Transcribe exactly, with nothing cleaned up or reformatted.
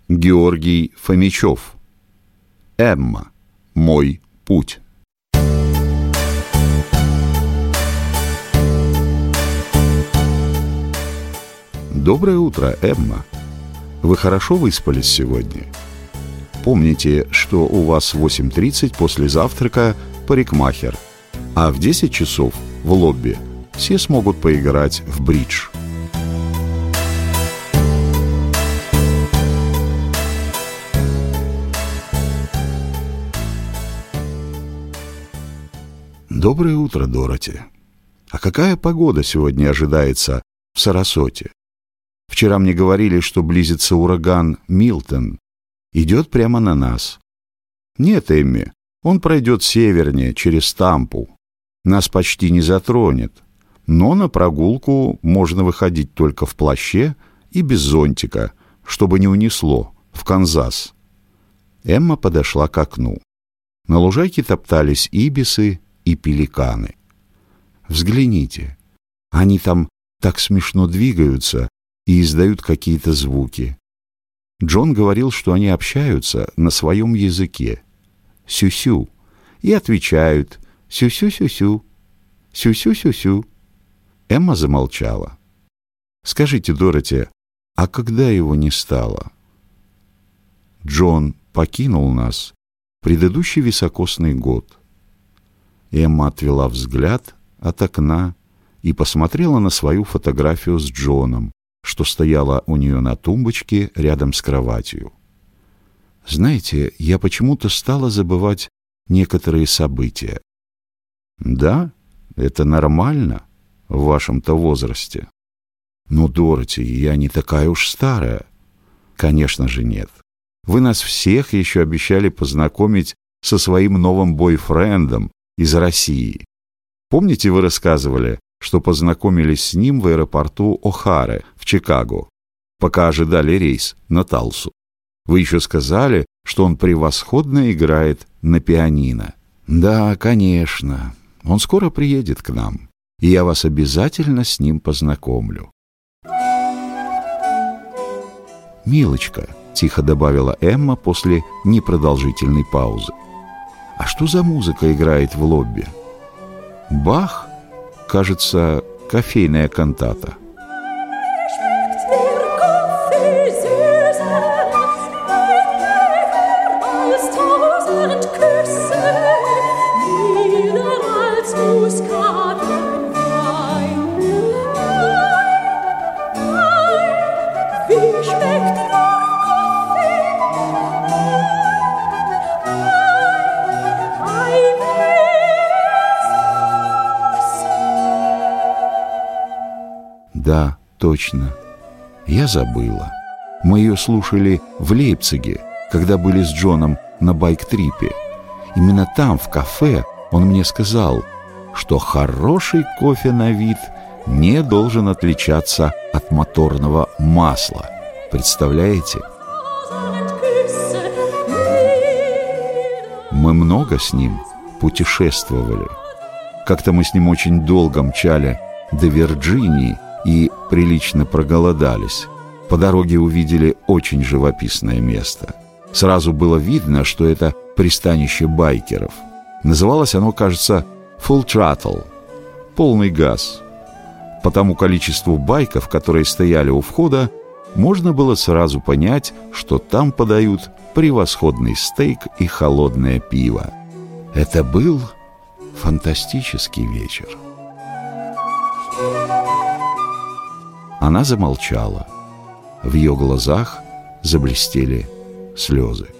Георгий Фомичев. Эмма. Мой путь. Доброе утро, Эмма. Вы хорошо выспались сегодня? Помните, что у вас в восемь тридцать после завтрака парикмахер, а в десять часов в лобби все смогут поиграть в бридж. Доброе утро, Дороти. А какая погода сегодня ожидается в Сарасоте? Вчера мне говорили, что близится ураган Милтон. Идет прямо на нас. Нет, Эмми, он пройдет севернее, через Тампу. Нас почти не затронет. Но на прогулку можно выходить только в плаще и без зонтика, чтобы не унесло, в Канзас. Эмма подошла к окну. На лужайке топтались ибисы и пеликаны. Взгляните, они там так смешно двигаются и издают какие-то звуки. Джон говорил, что они общаются на своем языке. Сю-сю. И отвечают сю-сю-сю-сю. Сю-сю-сю-сю. Эмма замолчала. Скажите, Дороти, а когда его не стало? Джон покинул нас предыдущий високосный год. Эмма отвела взгляд от окна и посмотрела на свою фотографию с Джоном, что стояла у нее на тумбочке рядом с кроватью. Знаете, я почему-то стала забывать некоторые события. Да, это нормально в вашем-то возрасте. Но, Дороти, я не такая уж старая. Конечно же нет. Вы нас всех еще обещали познакомить со своим новым бойфрендом из России. Помните, вы рассказывали, что познакомились с ним в аэропорту О'Хары в Чикаго, пока ожидали рейс на Талсу? Вы еще сказали, что он превосходно играет на пианино. Да, конечно. Он скоро приедет к нам, и я вас обязательно с ним познакомлю. «Милочка», — тихо добавила Эмма после непродолжительной паузы, «а что за музыка играет в лобби?» «Бах? Кажется, кофейная кантата». Да, точно. Я забыла. Мы ее слушали в Лейпциге, когда были с Джоном на байк-трипе. Именно там, в кафе, он мне сказал, что хороший кофе на вид не должен отличаться от моторного масла. Представляете? Мы много с ним путешествовали. Как-то мы с ним очень долго мчали до Вирджинии и прилично проголодались. По дороге увидели очень живописное место. Сразу было видно, что это пристанище байкеров. Называлось оно, кажется, Full Throttle – полный газ. По тому количеству байков, которые стояли у входа, можно было сразу понять, что там подают превосходный стейк и холодное пиво. Это был фантастический вечер. Она замолчала. В ее глазах заблестели слезы.